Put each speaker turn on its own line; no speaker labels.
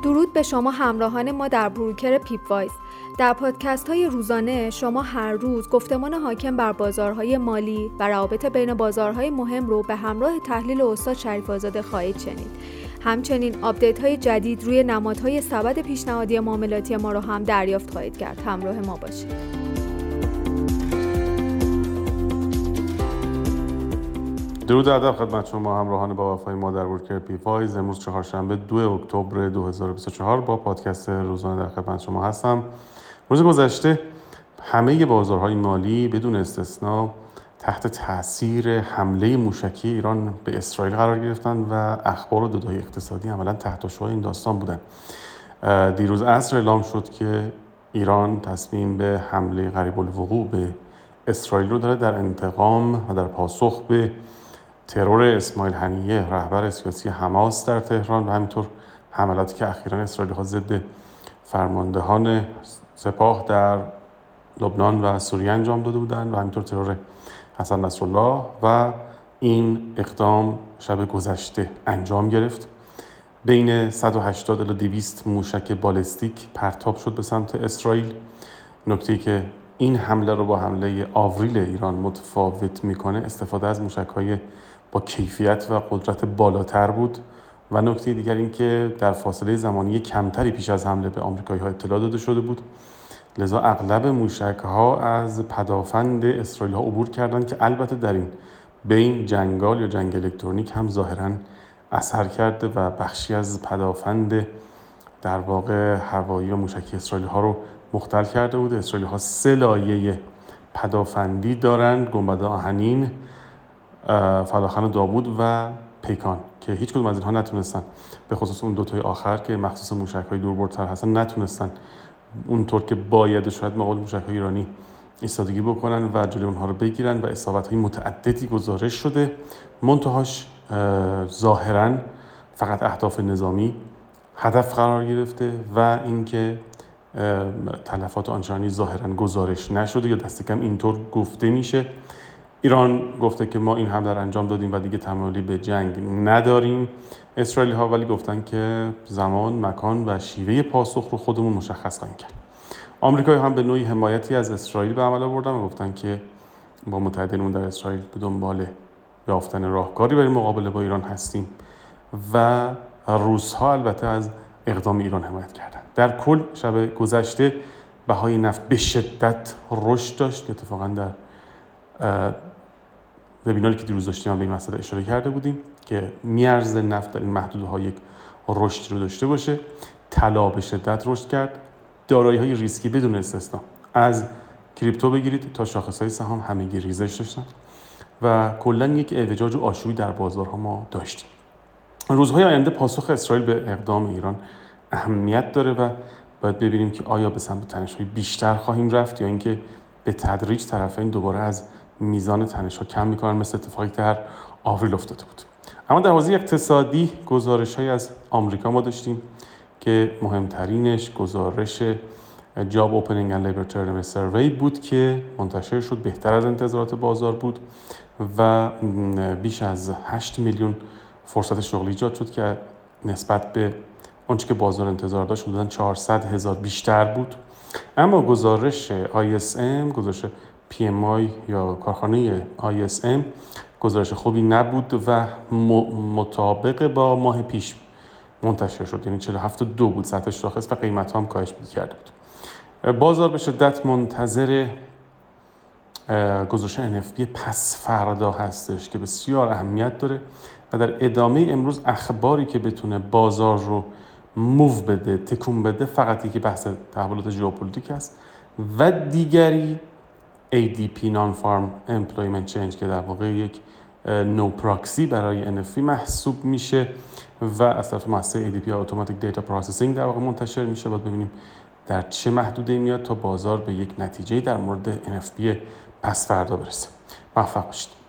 درود به شما همراهان ما در بروکر پیپ وایس. در پادکست های روزانه شما هر روز گفتمان حاکم بر بازارهای مالی و روابط بین بازارهای مهم رو به همراه تحلیل استاد شریف آزاده خواهید شنید. همچنین آپدیت های جدید روی نمادهای سبد پیشنهادی معاملاتی ما رو هم دریافت خواهید کرد. همراه ما باشید.
درود و ادب خدمت شما همراهان با وفای ما در بروکر پیپ وایس. امروز چهارشنبه 2 اکتبر 2024 با پادکست روزانه در خدمت شما هستم. روز گذشته همه بازارهای مالی بدون استثنا تحت تاثیر حمله موشکی ایران به اسرائیل قرار گرفتند و اخبار و داده‌های اقتصادی عملاً تحت شعاع این داستان بودند. دیروز عصر اعلام شد که ایران تصمیم به حمله قریب الوقوع به اسرائیل رو داره در انتقام و در پاسخ به ترور اسماعیل هنیه رهبر سیاسی حماس در تهران و همینطور حملاتی که اخیراً اسرائیلی‌ها ضد فرماندهان سپاه در لبنان و سوریه انجام داده بودند و همینطور ترور حسن نصرالله و این اقدام شب گذشته انجام گرفت. بین 180 الی 200 موشک بالستیک پرتاب شد به سمت اسرائیل. نکته‌ای که این حمله رو با حمله آوریل ایران متفاوت میکنه استفاده از موشک‌های با کیفیت و قدرت بالاتر بود و نکته دیگر این که در فاصله زمانی کمتری پیش از حمله به آمریکایی‌ها اطلاع داده شده بود، لذا اغلب موشک‌ها از پدافند اسرائیلی‌ها عبور کردند که البته در این بین جنگال یا جنگ الکترونیک هم ظاهراً اثر کرده و بخشی از پدافند در واقع هوایی و موشکی اسرائیلی‌ها رو مختل کرده بود. اسرائیلی‌ها 3 لایه پدافندی دارند: گنبد آهنین، فلاخن داوود و پیکان که هیچ کدوم از اینها نتونستن، به خصوص اون دوتای آخر که مخصوص موشک‌های دوربردتر هستن، نتونستن اونطور که باید شاید مقابل موشک‌های ایرانی ایستادگی بکنن و جلوی اونها رو بگیرن و اصابت‌های متعددی گزارش شده. منتهاش ظاهراً فقط اهداف نظامی هدف قرار گرفته و اینکه تلفات آنچنانی ظاهراً گزارش نشده یا دست کم اینطور گفته میشه. ایران گفته که ما این حمله را انجام دادیم و دیگه تمایلی به جنگ نداریم. اسرائیلی‌ها ولی گفتن که زمان، مکان و شیوه پاسخ رو خودمون مشخص خواهیم کرد. آمریکایی هم به نوعی حمایتی از اسرائیل به عمل آوردن و گفتن که با متحدینمون در اسرائیل به دنبال یافتن راهکاری برای مقابله با ایران هستیم و روس‌ها البته از اقدام ایران حمایت کردند. در کل شب گذشته بهای نفت به شدت رشد داشت. اتفاقاً در وبیناری که دیروز داشتیم به این مسئله اشاره کرده بودیم که میارز نفت در این محدوده‌ها یک رشد رو داشته باشه. طلا به شدت رشد کرد. دارایی‌های ریسکی بدون استثنا از کریپتو بگیرید تا شاخص‌های سهام همگی ریزش داشتن و کلاً یک اعوجاج و آشوبی در بازارها ما داشتیم. روزهای آینده پاسخ اسرائیل به اقدام ایران اهمیت داره و باید ببینیم که آیا به سمت تنش‌های بیشتر خواهیم رفت یا اینکه به تدریج طرفین دوباره از میزان تنش‌ها کم می‌کنن، مثل اتفاقی که در آوریل افتاده بود. اما در حوزه اقتصادی گزارش‌هایی از آمریکا ما داشتیم که مهمترینش گزارش جاب اوپنینگ اند لیبر ترنم سروی بود که منتشر شد، بهتر از انتظارات بازار بود و بیش از 8 میلیون فرصت شغلی ایجاد شد که نسبت به آنچه که بازار انتظار داشت حدوداً 400,000 بیشتر بود. اما گزارش ISM، گزارش PMI یا کارخانه ISM گزارش خوبی نبود و مطابق با ماه پیش منتشر شد، یعنی 47.2 بود سطح شاخص و قیمت هم کاهش کرده بود. بازار به شدت منتظر گزارش NFP پس فردا هستش که بسیار اهمیت داره و در ادامه امروز اخباری که بتونه بازار رو موو بده، تکون بده، فقط یکی بحث تحولات ژئوپلیتیک است و دیگری ADP Non-Farm Employment Change که در واقع یک نو پراکسی برای NFP محسوب میشه و از طرف مؤسسه ADP Automatic Data Processing در واقع منتشر میشه. باید ببینیم در چه محدوده میاد تا بازار به یک نتیجه در مورد NFP پس فردا برسه. موفق باشید.